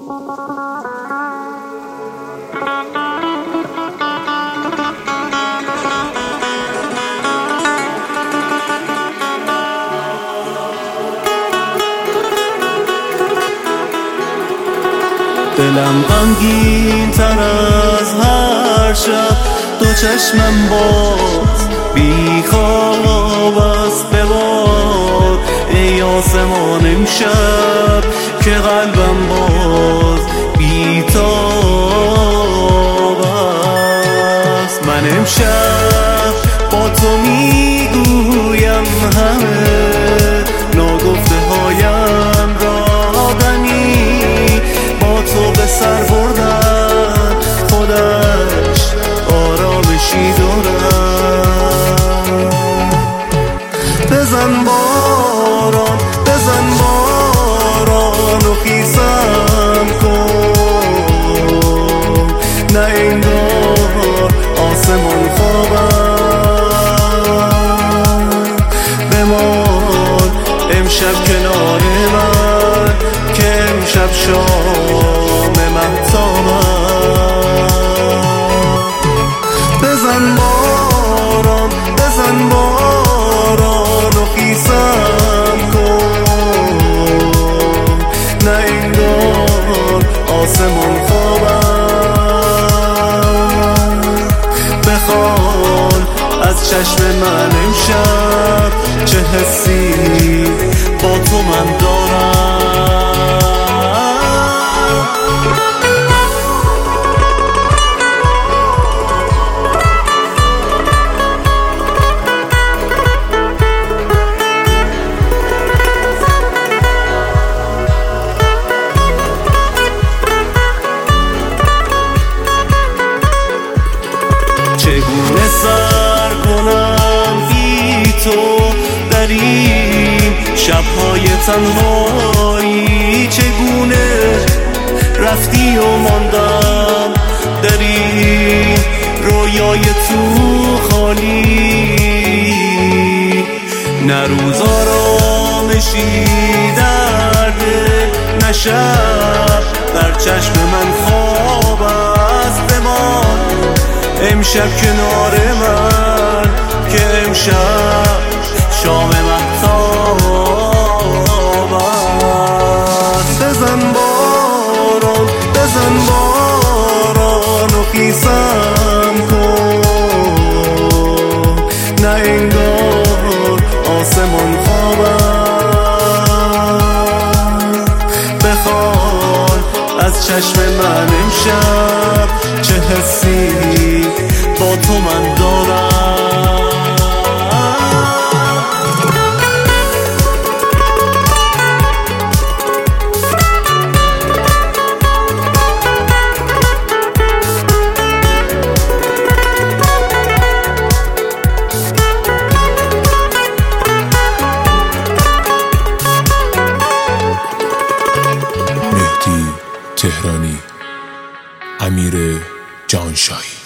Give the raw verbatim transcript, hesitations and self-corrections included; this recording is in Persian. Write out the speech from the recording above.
دلم غمگین تر از هر شب، دو چشمم باز بی خواب است به باد. ای آسمان امشب که قلبم باز بی تاب است. من امشب با تو میگویم همه ناگفته هایم را دمی، با تو به سر بردن خودش آرامشی دارم. بزن باران بزن باران و خیسم کن، نه انگار آسمان خوابم. بمان امشب کنار من که امشب شام مهتابم. بزن باران بزن باران و خیسم کن، نه انگار آسمان خوابم. بخوان از چشم من امشب چه حسی با تو من دارم. چگونه سر کنم بی تو در این شب‌های تنهایی، چگونه رفتی و ماندم در این رویای تو خالی. نه روز آرامشی در دل، نه شب در چشم من خواب است. بمان امشب کنار من که امشب شام مهتاب است. بزن باران بزن باران و خیسم کن، نه انگار آسمان خوابم. بخوان از چشم من امشب چه حسی با تو من دارم. مهدی تهرانی، امیر جانشاهی.